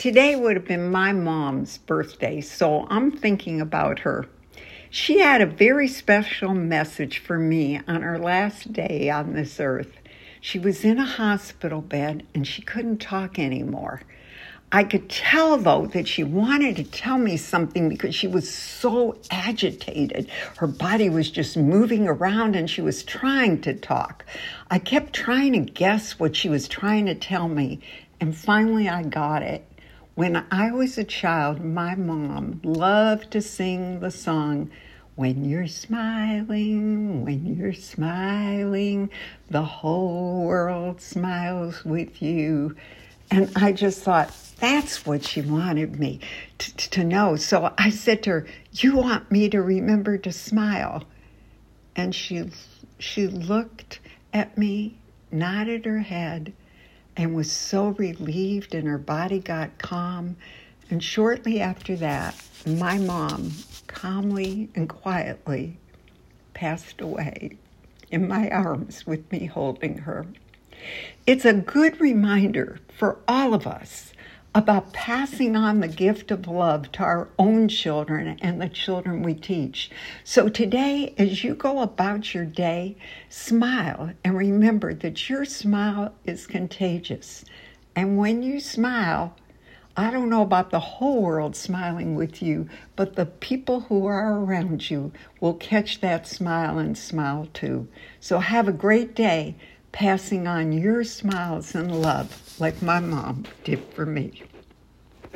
Today would have been my mom's birthday, so I'm thinking about her. She had a very special message for me on her last day on this earth. She was in a hospital bed and she couldn't talk anymore. I could tell, though, that she wanted to tell me something because she was so agitated. Her body was just moving around and she was trying to talk. I kept trying to guess what she was trying to tell me, and finally I got it. When I was a child, my mom loved to sing the song, "When you're smiling, the whole world smiles with you." And I just thought, that's what she wanted me to know. So I said to her, "You want me to remember to smile?" And she looked at me, nodded her head, and was so relieved, and her body got calm. And shortly after that, my mom calmly and quietly passed away in my arms with me holding her. It's a good reminder for all of us about passing on the gift of love to our own children and the children we teach. So today, as you go about your day, smile and remember that your smile is contagious. And when you smile, I don't know about the whole world smiling with you, but the people who are around you will catch that smile and smile too. So have a great day, passing on your smiles and love like my mom did for me.